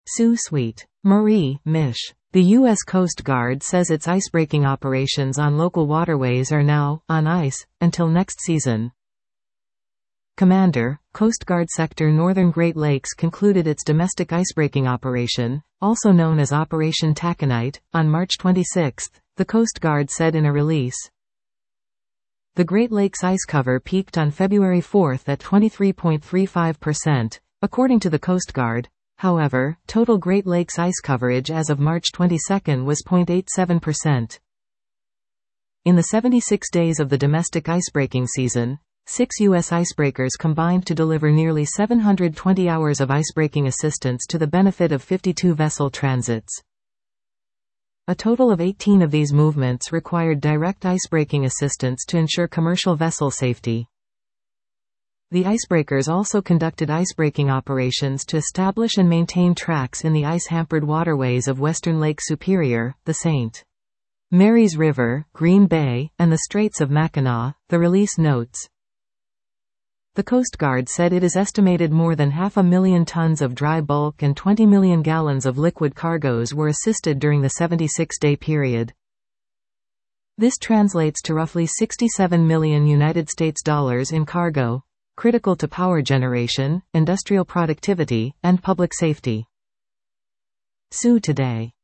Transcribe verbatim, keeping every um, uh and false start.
Sault Ste. Marie, Mich. The U S Coast Guard says its icebreaking operations on local waterways are now on ice until next season. Commander, Coast Guard Sector Northern Great Lakes concluded its domestic icebreaking operation, also known as Operation Taconite, on March twenty-sixth, the Coast Guard said in a release. The Great Lakes ice cover peaked on February fourth at twenty-three point three five percent, according to the Coast Guard. However, total Great Lakes ice coverage as of March twenty-second was zero point eight seven percent. In the seventy-six days of the domestic icebreaking season, six U S icebreakers combined to deliver nearly seven hundred twenty hours of icebreaking assistance to the benefit of fifty-two vessel transits. A total of eighteen of these movements required direct icebreaking assistance to ensure commercial vessel safety. The icebreakers also conducted icebreaking operations to establish and maintain tracks in the ice-hampered waterways of western Lake Superior, the Saint Mary's River, Green Bay, and the Straits of Mackinac, the release notes. The Coast Guard said it is estimated more than half a million tons of dry bulk and twenty million gallons of liquid cargoes were assisted during the seventy-six day period. This translates to roughly sixty-seven million United States dollars in cargo, critical to power generation, industrial productivity, and public safety. Sault Today.